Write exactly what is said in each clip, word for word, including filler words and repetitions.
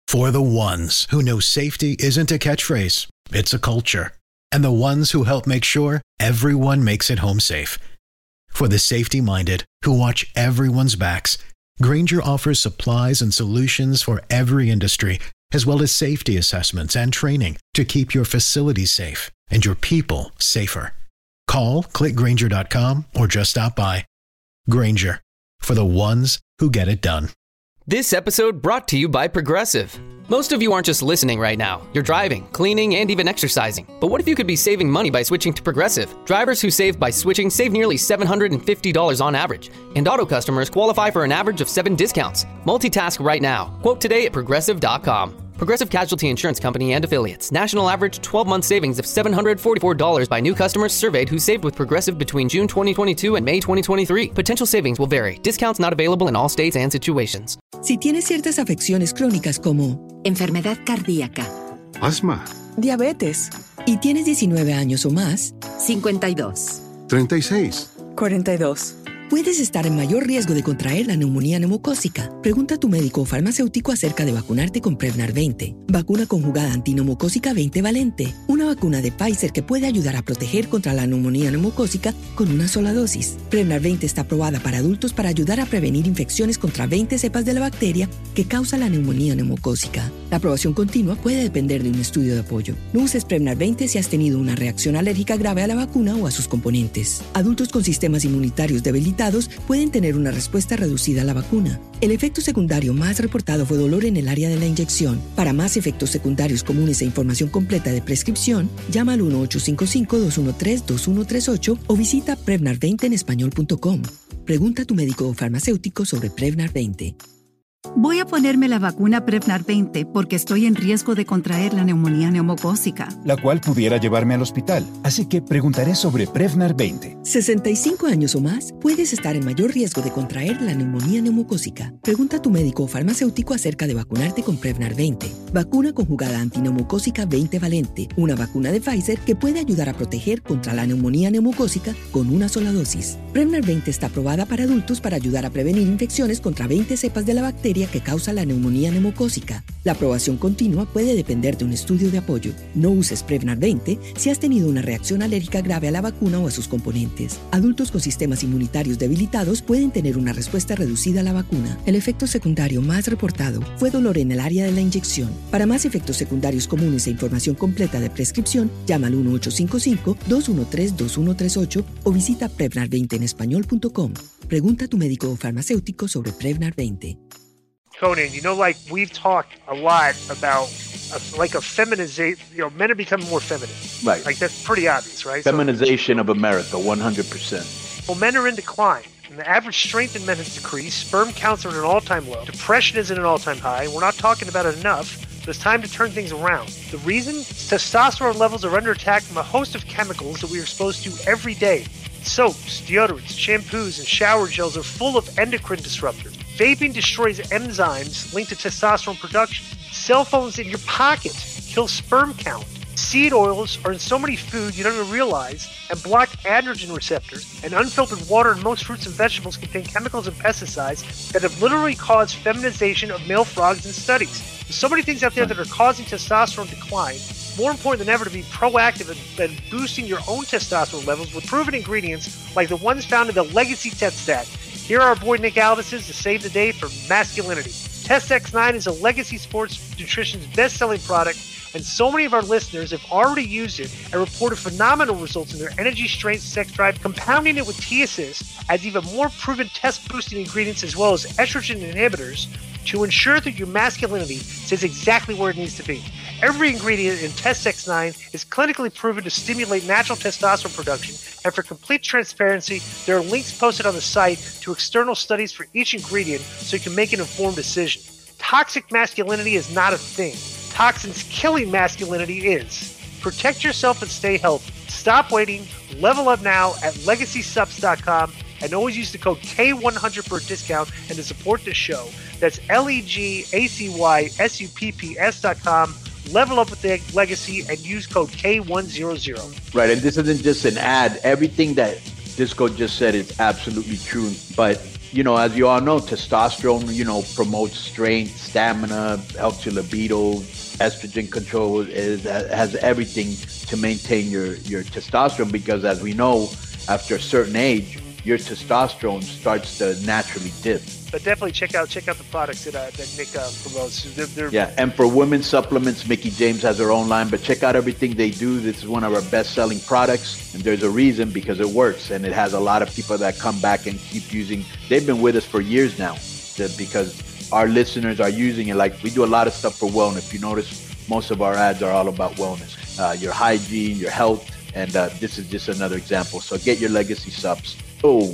For the ones who know safety isn't a catchphrase, it's a culture. And the ones who help make sure everyone makes it home safe. For the safety-minded who watch everyone's backs, Grainger offers supplies and solutions for every industry, as well as safety assessments and training to keep your facilities safe and your people safer. Call, click Grainger dot com, or just stop by. Grainger, for the ones who get it done. This episode brought to you by Progressive. Most of you aren't just listening right now. You're driving, cleaning, and even exercising. But what if you could be saving money by switching to Progressive? Drivers who save by switching save nearly seven hundred fifty dollars on average. And auto customers qualify for an average of seven discounts. Multitask right now. Quote today at Progressive dot com. Progressive Casualty Insurance Company and Affiliates. National average twelve-month savings of seven hundred forty-four dollars by new customers surveyed who saved with Progressive between June twenty twenty-two and May twenty twenty-three. Potential savings will vary. Discounts not available in all states and situations. Si tienes ciertas afecciones crónicas como enfermedad cardíaca, asma, diabetes, y tienes diecinueve años o más, cincuenta y dos, treinta y seis, cuarenta y dos. Puedes estar en mayor riesgo de contraer la neumonía neumocócica. Pregunta a tu médico o farmacéutico acerca de vacunarte con Prevnar veinte. Vacuna conjugada antineumocócica veinte valente. Una vacuna de Pfizer que puede ayudar a proteger contra la neumonía neumocócica con una sola dosis. Prevnar veinte está aprobada para adultos para ayudar a prevenir infecciones contra veinte cepas de la bacteria que causa la neumonía neumocócica. La aprobación continua puede depender de un estudio de apoyo. No uses Prevnar veinte si has tenido una reacción alérgica grave a la vacuna o a sus componentes. Adultos con sistemas inmunitarios debilitados pueden tener una respuesta reducida a la vacuna. El efecto secundario más reportado fue dolor en el área de la inyección. Para más efectos secundarios comunes e información completa de prescripción, llama al uno ocho cinco cinco, dos uno tres, dos uno tres ocho o visita prevnar veinte en español punto com. Pregunta a tu médico o farmacéutico sobre Prevnar veinte. Voy a ponerme la vacuna Prevnar veinte porque estoy en riesgo de contraer la neumonía neumocócica, la cual pudiera llevarme al hospital. Así que preguntaré sobre Prevnar veinte. sesenta y cinco años o más, puedes estar en mayor riesgo de contraer la neumonía neumocócica. Pregunta a tu médico o farmacéutico acerca de vacunarte con Prevnar veinte. Vacuna conjugada antineumocócica veinte valente. Una vacuna de Pfizer que puede ayudar a proteger contra la neumonía neumocócica con una sola dosis. Prevnar veinte está aprobada para adultos para ayudar a prevenir infecciones contra veinte cepas de la bacteria que causa la neumonía neumocócica. La aprobación continua puede depender de un estudio de apoyo. No uses Prevnar veinte si has tenido una reacción alérgica grave a la vacuna o a sus componentes. Adultos con sistemas inmunitarios debilitados pueden tener una respuesta reducida a la vacuna. El efecto secundario más reportado fue dolor en el área de la inyección. Para más efectos secundarios comunes e información completa de prescripción, llama al uno ocho cinco cinco, dos uno tres, dos uno tres ocho o visita prevnar veinte en español punto com. Pregunta a tu médico o farmacéutico sobre Prevnar veinte. Conan, you know, like we've talked a lot about a, like a feminization, you know, men are becoming more feminine. Right. Like that's pretty obvious, right? Feminization so, of America, one hundred percent. Well, men are in decline. And the average strength in men has decreased. Sperm counts are at an all-time low. Depression is at an all-time high. We're not talking about it enough. But it's time to turn things around. The reason? Testosterone levels are under attack from a host of chemicals that we are exposed to every day. Soaps, deodorants, shampoos, and shower gels are full of endocrine disruptors. Vaping destroys enzymes linked to testosterone production. Cell phones in your pocket kill sperm count. Seed oils are in so many foods you don't even realize and block androgen receptors. And unfiltered water in most fruits and vegetables contain chemicals and pesticides that have literally caused feminization of male frogs in studies. There's so many things out there that are causing testosterone decline. More important than ever to be proactive and boosting your own testosterone levels with proven ingredients like the ones found in the Legacy Test Stack. Here are our boy Nick Alvis's to save the day for masculinity. Test X nine is a Legacy Sports Nutrition's best-selling product, and so many of our listeners have already used it and reported phenomenal results in their energy, strength, sex drive. Compounding it with T-Assist adds even more proven test-boosting ingredients as well as estrogen inhibitors to ensure that your masculinity stays exactly where it needs to be. Every ingredient in Test X nine is clinically proven to stimulate natural testosterone production, and for complete transparency, there are links posted on the site to external studies for each ingredient so you can make an informed decision. Toxic masculinity is not a thing. Toxins killing masculinity is. Protect yourself and stay healthy. Stop waiting. Level up now at legacy subs dot com and always use the code K one hundred for a discount and to support the show. That's L E G A C Y S U P P S dot com. Level up with the Legacy and use code K one hundred. Right, and this isn't just an ad. Everything that Disco just said is absolutely true. But you know, as you all know, testosterone, you know, promotes strength, stamina, helps your libido, estrogen control, is, has everything to maintain your, your testosterone, because as we know, after a certain age, your testosterone starts to naturally dip. But definitely check out check out the products that, uh, that Nick uh, promotes. They're, they're yeah, and for women's supplements, Mickey James has her own line, but check out everything they do. This is one of our best-selling products, and there's a reason, because it works, and it has a lot of people that come back and keep using. They've been with us for years now, because our listeners are using it. Like, we do a lot of stuff for wellness. If you notice, most of our ads are all about wellness, uh, your hygiene, your health, and uh, this is just another example. So get your Legacy subs. Boom.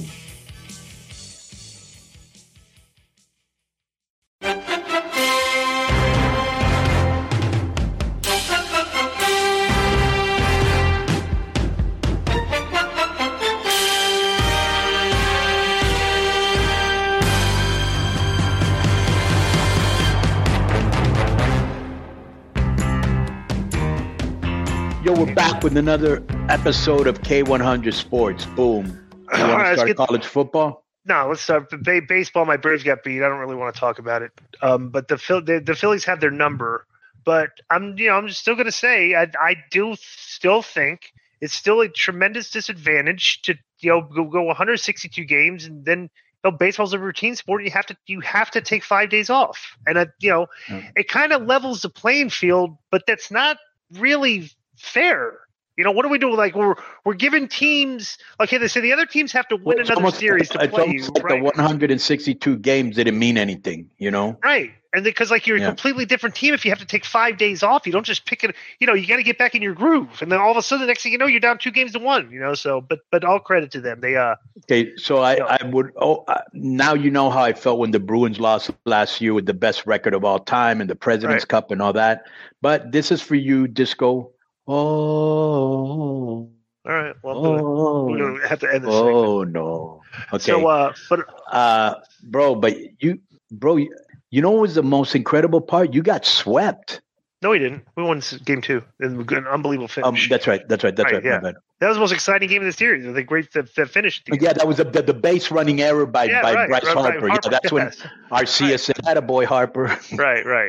Yo, we're back with another episode of K one hundred Sports. Boom. You want to start college football? No, let's start. Ba- baseball, my Braves got beat. I don't really want to talk about it. Um, but the, Phil- the the Phillies have their number. But I'm, you know, I'm still going to say I, I do still think it's still a tremendous disadvantage to, you know, go, go one hundred sixty-two games, and then, you know, baseball's a routine sport. You have to you have to take five days off, and uh, you know, mm. it kind of levels the playing field. But that's not really fair. You know, what do we do? Like, we're we're giving teams, okay, they say the other teams have to win well, another almost, series to it's play you, like right? The one hundred sixty-two games didn't mean anything, you know? Right. And because, like, you're a yeah. completely different team if you have to take five days off. You don't just pick it. You know, you got to get back in your groove. And then all of a sudden, the next thing you know, you're down two games to one, you know? So, but but all credit to them. They, uh, okay, so I, you know. I would, oh, uh, now you know how I felt when the Bruins lost last year with the best record of all time and the President's right. Cup and all that. But this is for you, Disco. Oh, all right. Well, oh, we're gonna have to end this. Oh segment. no. Okay. So, uh, but uh, bro, but you, bro, you, you know what was the most incredible part? You got swept. No, we didn't. We won game two, and we got an unbelievable finish. Um, that's right. That's right. That's right. right yeah. That was the most exciting game of the series. The great the, the finish. The yeah, that was the, the, the base running error by, yeah, by right, Bryce right, Harper. Harper. Yeah, that's yes. when Arcia right. said, "Had a boy, Harper." Right, right.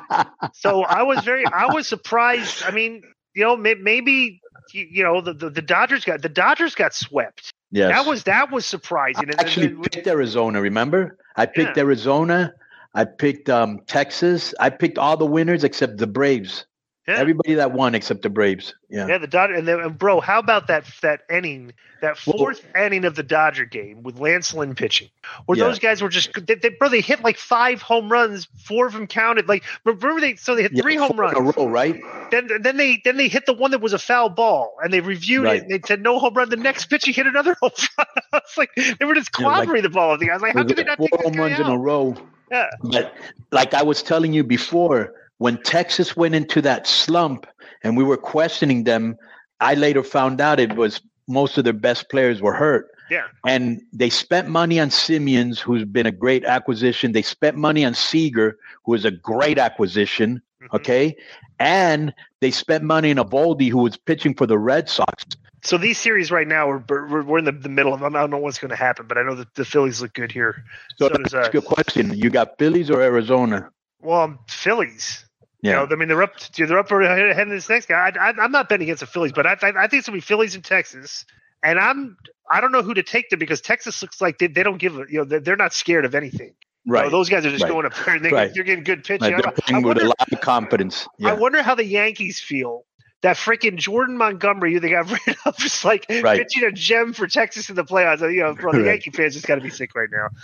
So I was very, I was surprised. I mean, you know, maybe you know the, the, the Dodgers got the Dodgers got swept. Yes, that was that was surprising. I actually and, and, picked Arizona. Remember, I picked yeah. Arizona. I picked um, Texas. I picked all the winners except the Braves. Yeah. Everybody that won except the Braves. Yeah, yeah. The Dodger and, then, and bro, how about that that inning, that fourth well, inning of the Dodger game with Lance Lynn pitching, where yeah. those guys were just, they, they, bro, they hit like five home runs, four of them counted. Like, remember they, so they hit yeah, three home runs in a row, right? Then then they then they hit the one that was a foul ball, and they reviewed right. it. And they said no home run. The next pitch, he hit another home run. It's like they were just clobbering yeah, like, the ball. The guys like, how could they not four take home runs out? in a row? Yeah, but like I was telling you before, when Texas went into that slump. And we were questioning them. I later found out it was most of their best players were hurt. Yeah. And they spent money on Simeons, who's been a great acquisition. They spent money on Seager, who is a great acquisition. Mm-hmm. Okay. And they spent money on Eovaldi, who was pitching for the Red Sox. So these series right now, we're we're, we're in the, the middle of them. I don't know what's going to happen, but I know that the Phillies look good here. So, so that's a good question. You got Phillies or Arizona? Well, Phillies. Yeah. You know, I mean, they're up. They're up ahead of this next guy. I, I, I'm not betting against the Phillies, but I, I, I think it's gonna be Phillies and Texas. And I'm, I don't know who to take them because Texas looks like they, they don't give. You know, they're, they're not scared of anything. Right. You know, those guys are just right. going up there and they, right. they're getting good pitching. Right. They're playing with a lot of confidence. Yeah. I wonder how the Yankees feel. That freaking Jordan Montgomery, who they got rid of, just like right. pitching a gem for Texas in the playoffs. You know, bro, the right. Yankee fans just got to be sick right now.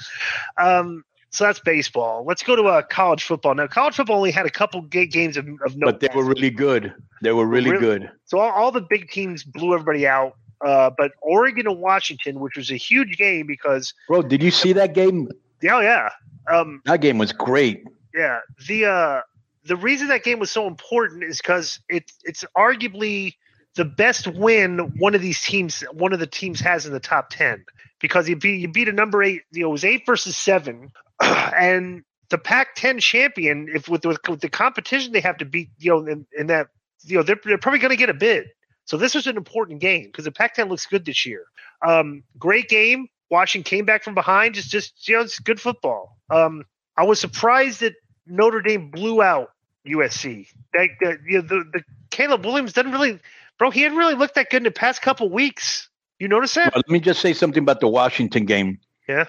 Um. So that's baseball. Let's go to uh, college football. Now, college football only had a couple g- games of, of no. But they were really good. They were really, really good. So all, all the big teams blew everybody out. Uh, but Oregon and Washington, which was a huge game because – Bro, did you see that game? Yeah, yeah. Um, that game was great. Yeah. The uh, the reason that game was so important is because it, it's arguably the best win one of these teams – one of the teams has in the top ten because you beat, you beat a number eight – you know, it was eight versus seven. And the Pac ten champion, if with, with, with the competition they have to beat, you know, in, in that, you know, they're, they're probably going to get a bid. So this was an important game because the Pac ten looks good this year. Um, great game. Washington came back from behind. Just, just you know, it's good football. Um, I was surprised that Notre Dame blew out U S C. That the, you know, the the Caleb Williams doesn't really, bro. He hadn't really looked that good in the past couple weeks. You notice that? Well, let me just say something about the Washington game. Yeah.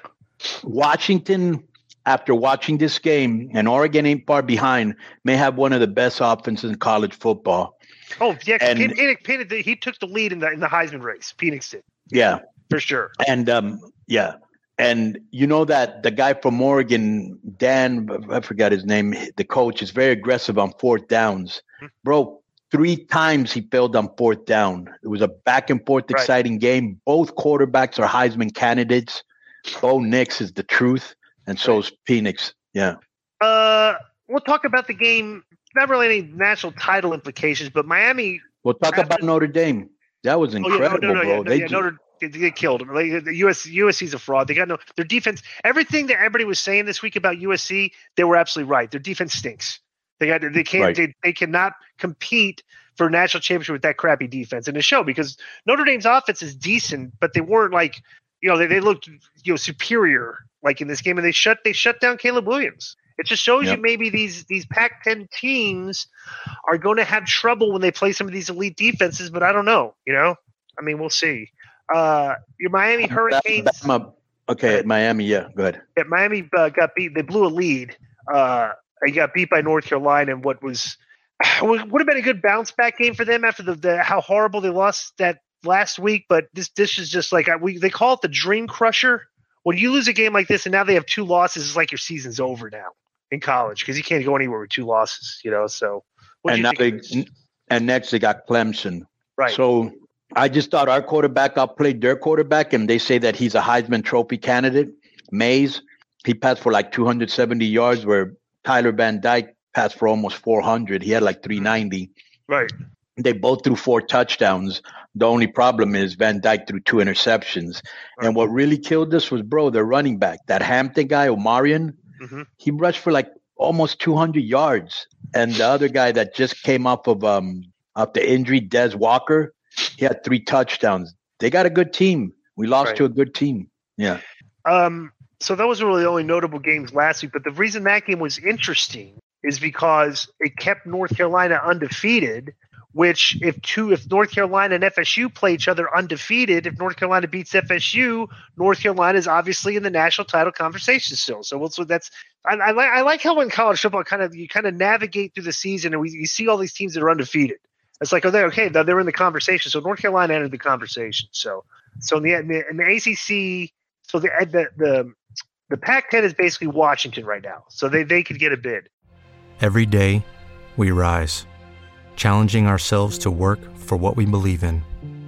Washington, after watching this game, and Oregon ain't far behind, may have one of the best offenses in college football. Oh yeah, and, Penix, Penix, Penix, he took the lead in the in the Heisman race. Penix did. Yeah, for sure. And um, yeah. And you know that the guy from Oregon, Dan, I forgot his name, the coach, is very aggressive on fourth downs. Mm-hmm. Bro, three times he failed on fourth down. It was a back and forth right. exciting game. Both quarterbacks are Heisman candidates. Bo Nix is the truth, and so is Penix. Yeah. Uh, we'll talk about the game. Not really any national title implications, but Miami. We'll talk after, about Notre Dame. That was incredible, oh, yeah, no, no, no, bro. Yeah, no, they yeah, Notre, they, they killed them. Like, the U S U S C's a fraud. They got no their defense. Everything that everybody was saying this week about U S C, they were absolutely right. Their defense stinks. They got they can't right. they, they cannot compete for a national championship with that crappy defense. And it showed because Notre Dame's offense is decent, but they weren't like you know they, they looked you know superior like in this game, and they shut they shut down Caleb Williams. It just shows yep. you maybe these these Pac ten teams are going to have trouble when they play some of these elite defenses, but I don't know. You know, I mean, we'll see. Uh, your Miami Hurricanes. Bama, okay, uh, Miami, yeah, good. Yeah, Miami uh, got beat. They blew a lead. Uh, they got beat by North Carolina in what was would have been a good bounce back game for them after the, the how horrible they lost that last week. But this this is just like we they call it the dream crusher. When you lose a game like this and now they have two losses, it's like your season's over now in college because you can't go anywhere with two losses. You know, so what and do you now think they and next they got Clemson. Right. So. I just thought our quarterback outplayed their quarterback, and they say that he's a Heisman Trophy candidate. Mays, he passed for like two hundred seventy yards, where Tyler Van Dyke passed for almost four hundred. He had like three ninety. Right. They both threw four touchdowns. The only problem is Van Dyke threw two interceptions. Right. And what really killed us was, bro, their running back, that Hampton guy, Omarion, mm-hmm. he rushed for like almost two hundred yards. And the other guy that just came off of um off the injury, Des Walker, he had three touchdowns. They got a good team. We lost right. to a good team. Yeah. Um. So those were really the only notable games last week. But the reason that game was interesting is because it kept North Carolina undefeated, which if two, if North Carolina and F S U play each other undefeated, if North Carolina beats F S U, North Carolina is obviously in the national title conversation still. So, so that's I, I like I like how in college football kind of you kind of navigate through the season and we you see all these teams that are undefeated. It's like, oh, they're okay. They're in the conversation. So North Carolina entered the conversation. So, so in the in the, in the A C C, so the the the, the Pac ten is basically Washington right now. So they, they could get a bid. Every day, we rise, challenging ourselves to work for what we believe in.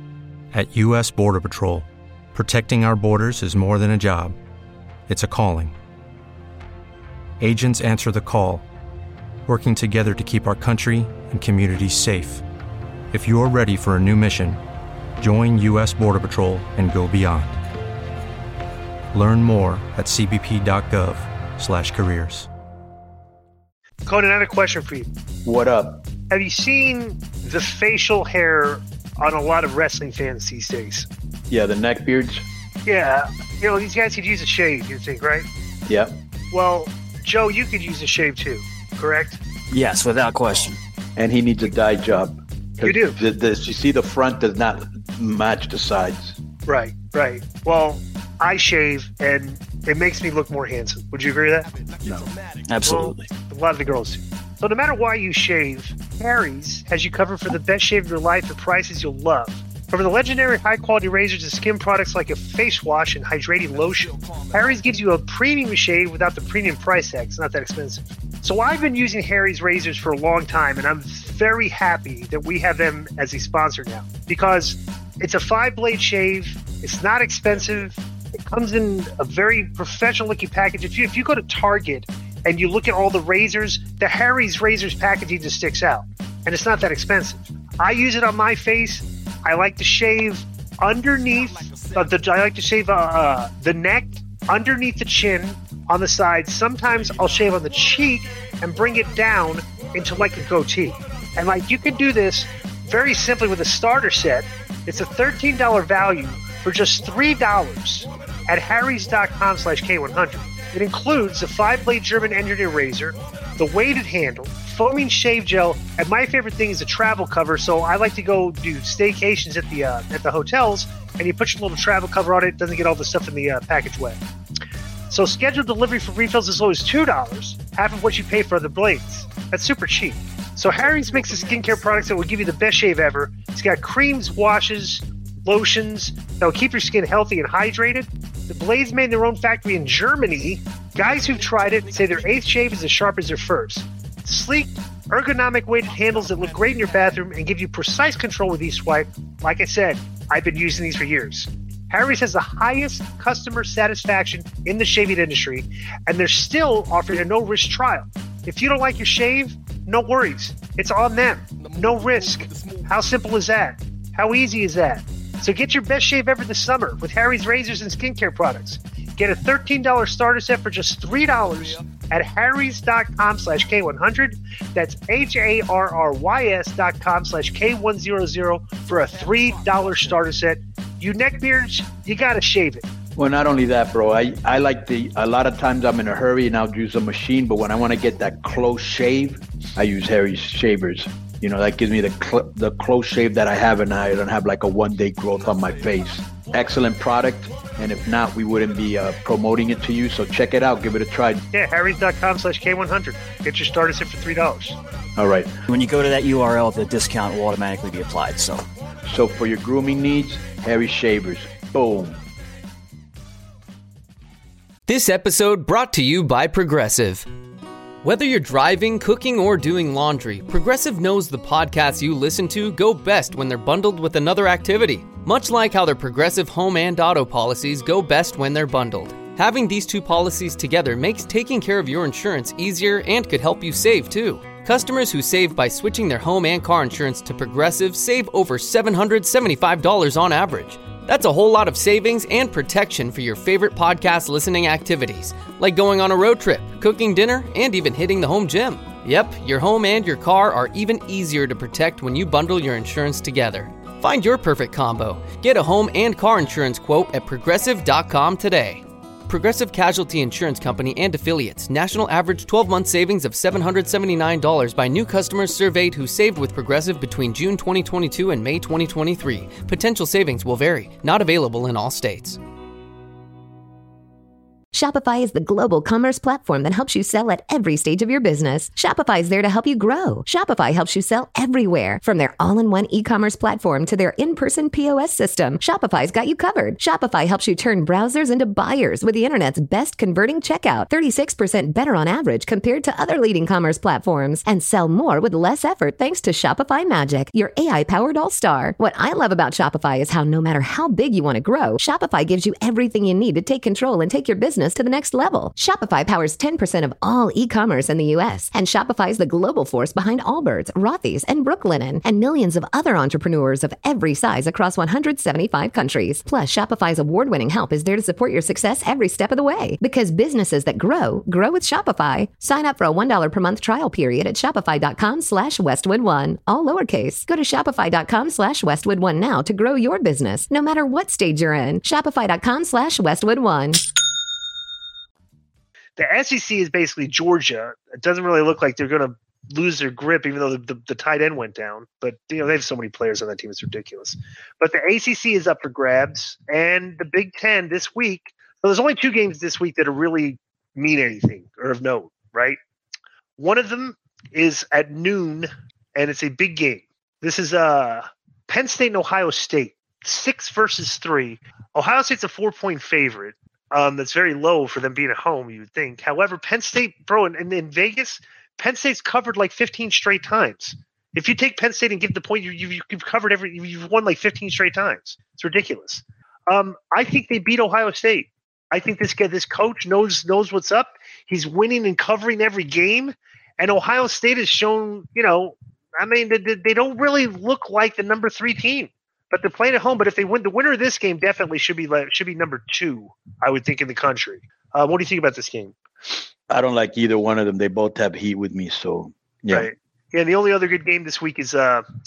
At U S Border Patrol, protecting our borders is more than a job. It's a calling. Agents answer the call, working together to keep our country and communities safe. If you're ready for a new mission, join U S Border Patrol and go beyond. Learn more at c b p dot gov slash careers. Conan, I had a question for you. What up? Have you seen the facial hair on a lot of wrestling fans these days? Yeah, the neck beards. Yeah. You know, these guys could use a shave, you think, right? Yeah. Well, Joe, you could use a shave too, correct? Yes, without question. And he needs a dye job. You do. The, the, you see, the front does not match the sides. Right, right. Well, I shave, and it makes me look more handsome. Would you agree with that? No, absolutely. Well, a lot of the girls do. So no matter why you shave, Harry's has you covered for the best shave of your life at prices you'll love. From the legendary high-quality razors to skin products like a face wash and hydrating lotion, Harry's gives you a premium shave without the premium price tag. It's not that expensive. So I've been using Harry's razors for a long time, and I'm very happy that we have them as a sponsor now because it's a five-blade shave. It's not expensive. It comes in a very professional-looking package. If you if you go to Target and you look at all the razors, the Harry's razors packaging just sticks out, and it's not that expensive. I use it on my face. I like to shave underneath uh, the. I like to shave uh, uh, the neck, underneath the chin, on the sides. Sometimes I'll shave on the cheek and bring it down into like a goatee. And like you can do this very simply with a starter set. It's a thirteen dollars value for just three dollars. at harrys.com slash K100. It includes the five-blade German engineered razor, the weighted handle, foaming shave gel, and my favorite thing is the travel cover. So I like to go do staycations at the uh, at the hotels, and you put your little travel cover on it. It doesn't get all the stuff in the uh, package wet. So scheduled delivery for refills as low as two dollars, half of what you pay for other blades. That's super cheap. So Harry's makes the skincare products that will give you the best shave ever. It's got creams, washes, lotions that will keep your skin healthy and hydrated. The blades made in their own factory in Germany. Guys who've tried it say their eighth shave is as sharp as their first. Sleek, ergonomic weighted handles that look great in your bathroom and give you precise control with each swipe. Like I said, I've been using these for years. Harry's has the highest customer satisfaction in the shaving industry, and they're still offering a no-risk trial. If you don't like your shave, no worries. It's on them. No risk. How simple is that? How easy is that? So get your best shave ever this summer with Harry's razors and skincare products. Get a thirteen dollars starter set for just three dollars at harrys.com slash K100. That's H-A-R-R-Y-S dot com slash K one hundred for a three dollars starter set. You neckbeards, you gotta shave it. Well, not only that, bro. I, I like the, a lot of times I'm in a hurry and I'll use a machine, but when I want to get that close shave, I use Harry's shavers. You know, that gives me the cl- the close shave that I have, and I don't have like a one-day growth on my face. Excellent product, and if not, we wouldn't be uh, promoting it to you, so check it out. Give it a try. Yeah, harrys.com slash K one hundred. Get your starter set for three dollars. All right. When you go to that U R L, the discount will automatically be applied. So, so for your grooming needs, Harry's shavers. Boom. This episode brought to you by Progressive. Whether you're driving, cooking, or doing laundry, Progressive knows the podcasts you listen to go best when they're bundled with another activity. Much like how their Progressive home and auto policies go best when they're bundled. Having these two policies together makes taking care of your insurance easier and could help you save too. Customers who save by switching their home and car insurance to Progressive save over seven hundred seventy-five dollars on average. That's a whole lot of savings and protection for your favorite podcast listening activities, like going on a road trip, cooking dinner, and even hitting the home gym. Yep, your home and your car are even easier to protect when you bundle your insurance together. Find your perfect combo. Get a home and car insurance quote at progressive dot com today. Progressive Casualty Insurance Company and Affiliates. National average twelve-month savings of seven hundred seventy-nine dollars by new customers surveyed who saved with Progressive between June twenty twenty-two and May twenty twenty-three. Potential savings will vary. Not available in all states. Shopify is the global commerce platform that helps you sell at every stage of your business. Shopify is there to help you grow. Shopify helps you sell everywhere, from their all-in-one e-commerce platform to their in-person P O S system. Shopify's got you covered. Shopify helps you turn browsers into buyers with the internet's best converting checkout, thirty-six percent better on average compared to other leading commerce platforms, and sell more with less effort thanks to Shopify Magic, your A I-powered all-star. What I love about Shopify is how no matter how big you want to grow, Shopify gives you everything you need to take control and take your business to the next level. Shopify powers ten percent of all e-commerce in the U S, and Shopify is the global force behind Allbirds, Rothy's, and Brooklinen, and millions of other entrepreneurs of every size across one hundred seventy-five countries. Plus, Shopify's award-winning help is there to support your success every step of the way. Because businesses that grow, grow with Shopify. Sign up for a one dollar per month trial period at shopify.com slash Westwood One. All lowercase. Go to shopify.com slash Westwood One now to grow your business, no matter what stage you're in. Shopify.com slash Westwood One. The S E C is basically Georgia. It doesn't really look like they're going to lose their grip, even though the, the, the tight end went down. But, you know, they have so many players on that team. It's ridiculous. But the A C C is up for grabs. And the Big Ten this week, so there's only two games this week that are really mean anything or of note, right? One of them is at noon, and it's a big game. This is uh, Penn State and Ohio State, six versus three. Ohio State's a four-point favorite. Um, that's very low for them being at home, you would think. However, Penn State, bro, in, in Vegas, Penn State's covered like fifteen straight times. If you take Penn State and give the point, you, you, you've covered every, you've won like fifteen straight times. It's ridiculous. Um, I think they beat Ohio State. I think this guy, this coach knows knows what's up. He's winning and covering every game. And Ohio State has shown, you know, I mean, they, they don't really look like the number three team. But they're playing at home. But if they win, the winner of this game definitely should be should be number two, I would think, in the country. Uh, what do you think about this game? I don't like either one of them. They both have heat with me. So yeah, right. Yeah. And the only other good game this week is uh,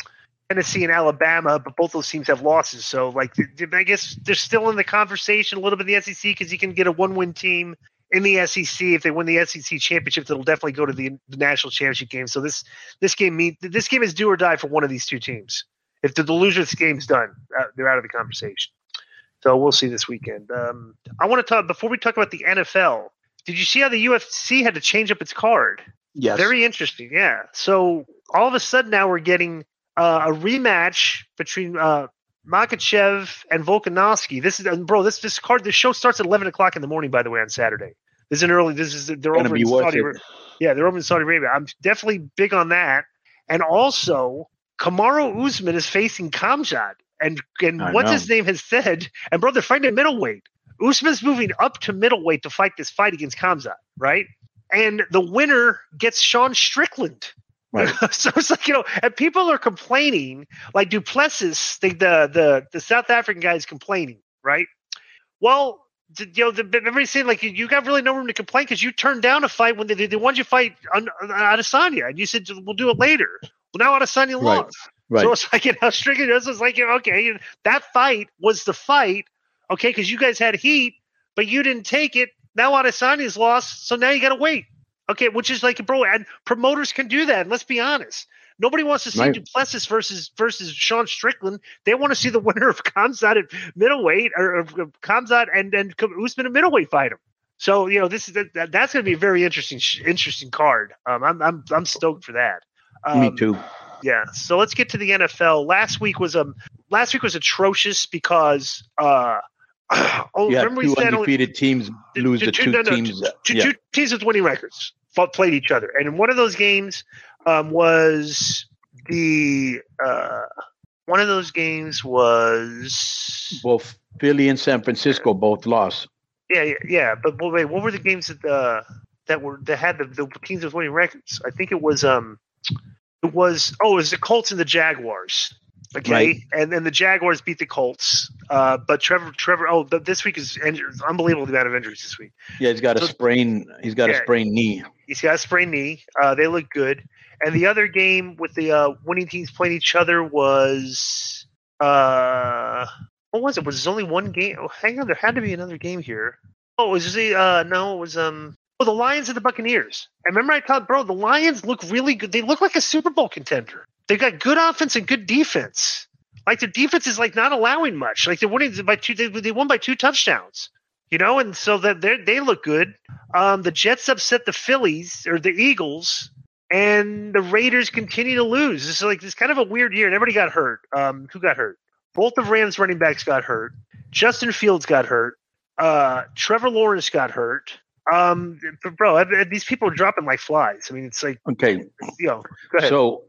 Tennessee and Alabama, but both those teams have losses. So, like, I guess they're still in the conversation a little bit in the S E C because you can get a one-win team in the S E C. If they win the S E C championship, that'll definitely go to the, the national championship game. So this this game mean, this game is do or die for one of these two teams. If the, the loser's game's done, uh, they're out of the conversation. So we'll see this weekend. Um, I want to talk before we talk about the N F L. Did you see how the U F C had to change up its card? Yes. Very interesting. Yeah. So all of a sudden now we're getting uh, a rematch between uh, Makhachev and Volkanovski. This is bro. This this card. This show starts at eleven o'clock in the morning. By the way, on Saturday. This is an early. This is they're over in Saudi Arabia. Yeah, they're over in Saudi Arabia. I'm definitely big on that. And also, Kamaru Usman is facing Khamzat. And and I what's know. his name has said, and bro, they're fighting at middleweight. Usman's moving up to middleweight to fight this fight against Khamzat, right? And the winner gets Sean Strickland. Right. So it's like, you know, and people are complaining, like Duplessis, the the the, the South African guy is complaining, right? Well, the, you know, the, everybody's saying like you, you got really no room to complain because you turned down a fight when they they wanted you to fight on, on Adesanya, and you said we'll do it later. Well, now Adesanya Right. lost. Right. So it's like, you know, Strickland, this is like, you know, okay, you know, that fight was the fight, okay, because you guys had heat, but you didn't take it. Now Adesanya's lost, so now you got to wait. Okay, which is like, bro, and promoters can do that. And let's be honest. Nobody wants to see Right. Duplessis versus versus Sean Strickland. They want to see the winner of Khamzat at middleweight, or of Khamzat and, and Usman at middleweight fight him. So, you know, this is that, that's going to be a very interesting interesting card. Um, I'm I'm I'm stoked for that. Um, Me too. Yeah. So let's get to the N F L. Last week was um last week was atrocious because uh oh You had remember two we said only, undefeated teams lose the two no, no, teams. two, two, yeah. two teams with winning records fought, played each other, and one of those games um was the uh one of those games was Both Philly and San Francisco both lost. yeah yeah, yeah but wait, what were the games that uh that were that had the, the teams with winning records? I think it was um. It was oh, it was the Colts and the Jaguars. Okay, Right. and then the Jaguars beat the Colts. Uh, but Trevor, Trevor, oh, th- this week is injured. Unbelievable amount of injuries this week. Yeah, he's got a So- sprain. He's got Yeah. a sprained knee. He's got a sprained knee. Uh, they look good. And the other game with the uh, winning teams playing each other was uh, what was it? Was it only one game? Oh, hang on, there had to be another game here. Oh, it was the uh, no, it was um. Oh, the Lions and the Buccaneers. And remember I thought, bro, the Lions look really good. They look like a Super Bowl contender. They've got good offense and good defense. Like their defense is like not allowing much. Like they're winning by two. They, they won by two touchdowns. You know, and so that they they look good. Um, the Jets upset the Phillies or the Eagles, and the Raiders continue to lose. This is like this kind of a weird year, and everybody got hurt. Um, who got hurt? Both the Rams running backs got hurt. Justin Fields got hurt. Uh, Trevor Lawrence got hurt. Um, but bro, I, I, these people are dropping like flies. I mean, it's like, Okay. you know, go ahead. So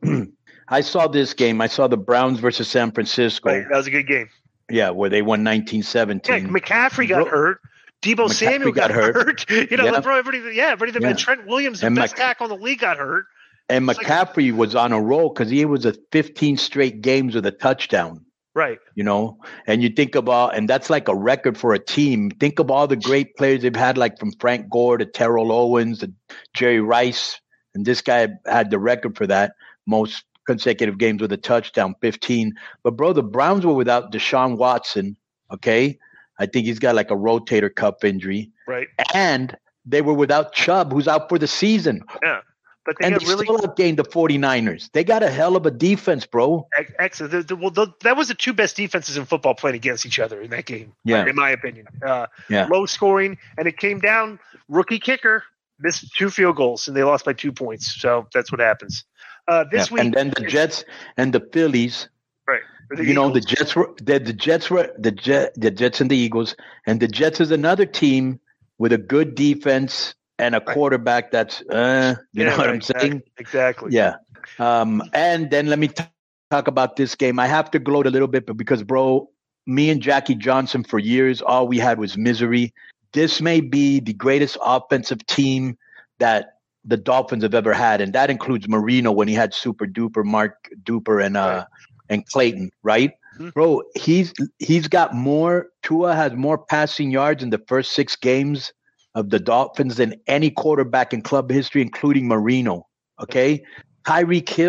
I saw this game. I saw the Browns versus San Francisco. Right, that was a good game. Yeah, where they won nineteen seventeen. Yeah, McCaffrey got Bro- hurt. Debo McCaffrey Samuel got, got hurt. hurt. You know, Yeah. bro, everybody, yeah, everybody. Yeah. Trent Williams, the And best Mc- tackle in the league, got hurt. And It's like- McCaffrey was on a roll because he was a fifteen straight games with a touchdown. Right. You know, and you think about, and that's like a record for a team. Think of all the great players they've had, like from Frank Gore to Terrell Owens to Jerry Rice. And this guy had the record for that, most consecutive games with a touchdown, fifteen. But, bro, the Browns were without Deshaun Watson, okay? I think he's got like a rotator cuff injury. Right. And they were without Chubb, who's out for the season. Yeah. But they And got they really still outgained the 49ers. They got a hell of a defense, bro. ex- excellent. The, the, well, the, that was the two best defenses in football playing against each other in that game. Yeah. In my opinion. Uh, Yeah. Low scoring, and it came down. Rookie kicker missed two field goals, and they lost by two points. So that's what happens. Uh, this Yeah. week, And then the Jets and the Phillies. right? Or the You know, the Eagles. Jets were the, the Jets were the Jet the Jets and the Eagles, and the Jets is another team with a good defense and a quarterback that's uh you Yeah, know what right, I'm saying? Exactly. Yeah. Um and then let me t- talk about this game. I have to gloat a little bit, but because bro, me and Jackie Johnson for years, all we had was misery. This may be the greatest offensive team that the Dolphins have ever had, and that includes Marino when he had Super Duper, Mark Duper, and uh and Clayton, right? Mhm. Bro, he's he's got more. Tua has more passing yards in the first six games of the Dolphins than any quarterback in club history, including Marino. Okay, Tyreek Hill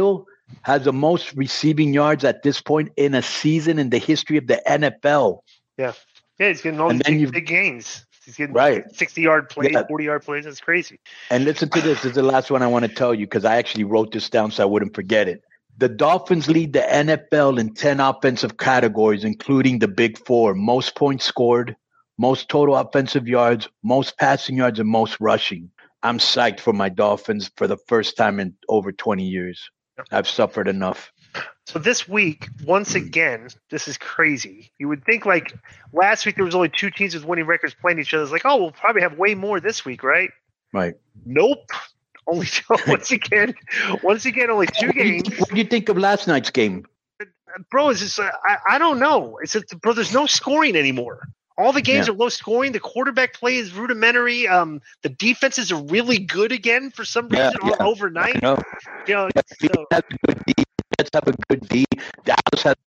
has the most receiving yards at this point in a season in the history of the N F L. Yeah. Yeah, he's getting all And these then big, you've- big gains. He's getting Right. sixty-yard plays, Yeah. forty-yard plays. That's crazy. And listen to this. This is the last one I want to tell you because I actually wrote this down so I wouldn't forget it. The Dolphins lead the N F L in ten offensive categories, including the big four: most points scored, most total offensive yards, most passing yards, and most rushing. I'm psyched for my Dolphins for the first time in over twenty years. I've suffered enough. So this week, once again, this is crazy. You would think like last week there was only two teams with winning records playing each other. It's like, oh, we'll probably have way more this week, right? Right. Nope. Only once again, once again, only two games. What do you think of last night's game? Bro, it's just, uh, I, I don't know. It's a, bro, there's no scoring anymore. All the games Yeah. are low scoring. The quarterback play is rudimentary. Um, the defenses are really good again for some Yeah, reason yeah. overnight. No. You know, Phoenix so has a good D. Jets have a good D. Dallas has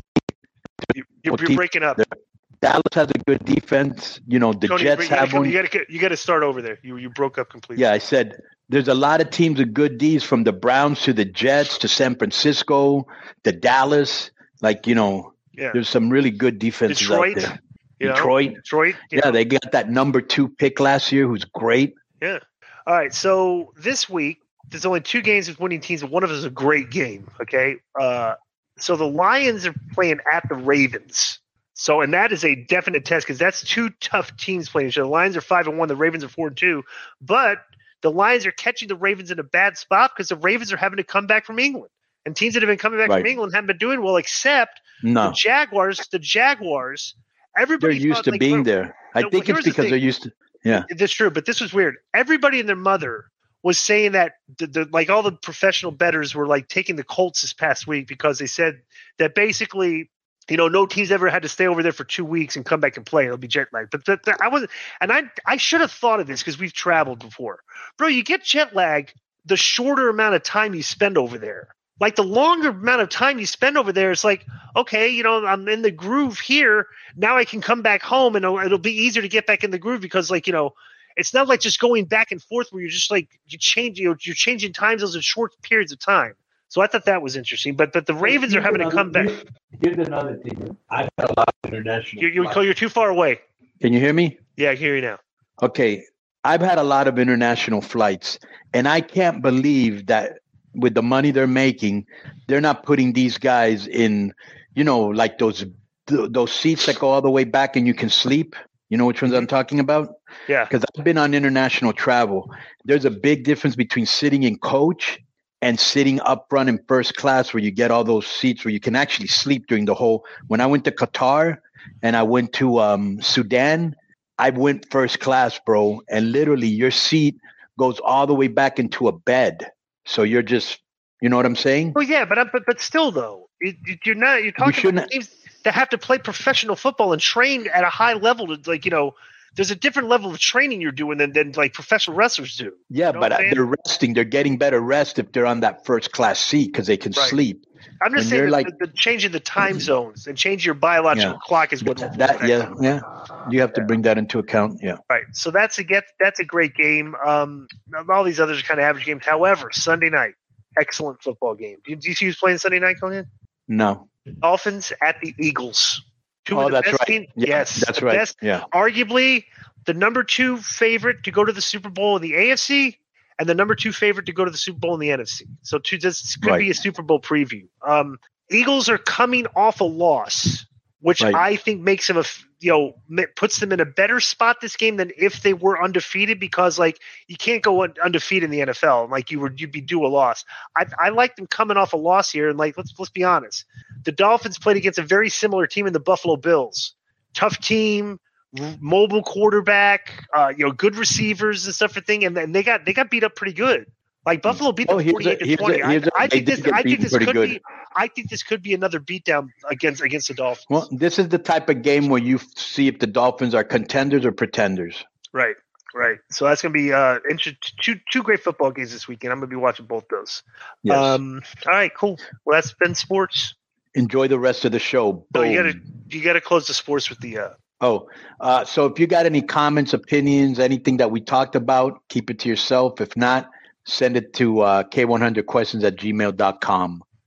you, you're, you're breaking up. Dallas has a good defense. You know, the Tony, Jets you gotta have come- one. You got to you got to start over there. You you broke up completely. Yeah, I said there's a lot of teams with good Ds, from the Browns to the Jets to San Francisco to Dallas. Like, you know, Yeah. there's some really good defenses Detroit, out there. you know, Detroit. Detroit. you Yeah, know. they got that number two pick last year who's great. Yeah. All right. So this week, there's only two games with winning teams, and one of them is a great game. Okay. Uh, so the Lions are playing at the Ravens. So, and that is a definite test because that's two tough teams playing each other. The Lions are five and one. The Ravens are four and two. But the Lions are catching the Ravens in a bad spot because the Ravens are having to come back from England. And teams that have been coming back Right. from England haven't been doing well, except No, the Jaguars. The Jaguars. they're Everybody used thought, to like, being look, there. I no, think well, it's here's the because they're thing. used to. Yeah. That's true, but this was weird. Everybody and their mother was saying that the, the like all the professional bettors were like taking the Colts this past week because they said that basically, you know, no team's ever had to stay over there for two weeks and come back and play. It'll be jet lag. But the, the, I wasn't, and I I should have thought of this because we've traveled before, bro. You get jet lag the shorter amount of time you spend over there. Like the longer amount of time you spend over there, it's like, okay, you know, I'm in the groove here. Now I can come back home and it'll, it'll be easier to get back in the groove because, like, you know, it's not like just going back and forth where you're just like you change, you know, you're changing time zones in short periods of time. So I thought that was interesting. But but the Ravens are having to come back. Here's another thing. I've had a lot of international. You you you're too far away. Can you hear me? Yeah, I hear you now. Okay, I've had a lot of international flights, and I can't believe that with the money they're making, they're not putting these guys in, you know, like those th- those seats that go all the way back and you can sleep. You know which ones I'm talking about? Yeah. Because I've been on international travel. There's a big difference between sitting in coach and sitting up front in first class where you get all those seats where you can actually sleep during the whole. When I went to Qatar and I went to um, Sudan, I went first class, bro. And literally your seat goes all the way back into a bed. So you're just, you know what I'm saying? Well, yeah, but I- but but still though, it, it- you're not. You're talking about shouldn't- teams that have to play professional football and train at a high level. To like, you know, there's a different level of training you're doing than than like professional wrestlers do. Yeah, You know but what I'm uh, saying? they're resting. They're getting better rest if they're on that first class seat because they can Right. sleep. I'm just and saying you're that like- the, the changing the time zones and changing your biological Yeah. clock is what That, yeah, yeah. You have to bring that into account. Yeah. Right. So that's a get. That's a great game. Um, all these others are kind of average games. However, Sunday night, excellent football game. Do you, do you see who's playing Sunday night, Conan? No. Dolphins at the Eagles. Two Oh, of the that's best right. teams. Yeah, yes, that's the right. best- Yeah. Arguably the number two favorite to go to the Super Bowl in the A F C, and the number two favorite to go to the Super Bowl in the N F C. So two, this could Right. be a Super Bowl preview. Um, Eagles are coming off a loss, which Right. I think makes them a f- you know ma- puts them in a better spot this game than if they were undefeated, because like you can't go un- undefeated in the N F L, like you would you'd be due a loss. I, I like them coming off a loss here, and like let's let's be honest, the Dolphins played against a very similar team in the Buffalo Bills, tough team, r- mobile quarterback, uh, you know, good receivers and stuff for thing, and, and they got they got beat up pretty good. Like Buffalo beat them Oh, here's forty-eight a- to here's a- twenty. I, here's a- I they think did this get I think beaten this pretty could good. be I think this could be another beatdown against against the Dolphins. Well, this is the type of game where you f- see if the Dolphins are contenders or pretenders. Right, right. So that's going to be uh, inter- two two great football games this weekend. I'm going to be watching both those. Yes. Um, all right, cool. Well, that's been sports. Enjoy the rest of the show. No, you Boom. got to you got to close the sports with the. Uh, Oh, uh, so if you got any comments, opinions, anything that we talked about, keep it to yourself. If not, send it to uh, K one hundred questions at gmail dot com.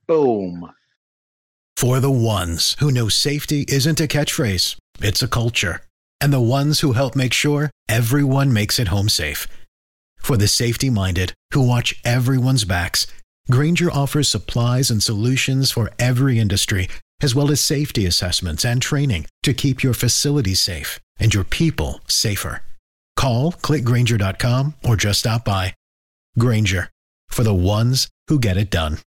Boom. For the ones who know safety isn't a catchphrase, it's a culture. And the ones who help make sure everyone makes it home safe. For the safety-minded who watch everyone's backs, Grainger offers supplies and solutions for every industry, as well as safety assessments and training to keep your facilities safe and your people safer. Call, click Grainger dot com, or just stop by. Grainger, for the ones who get it done.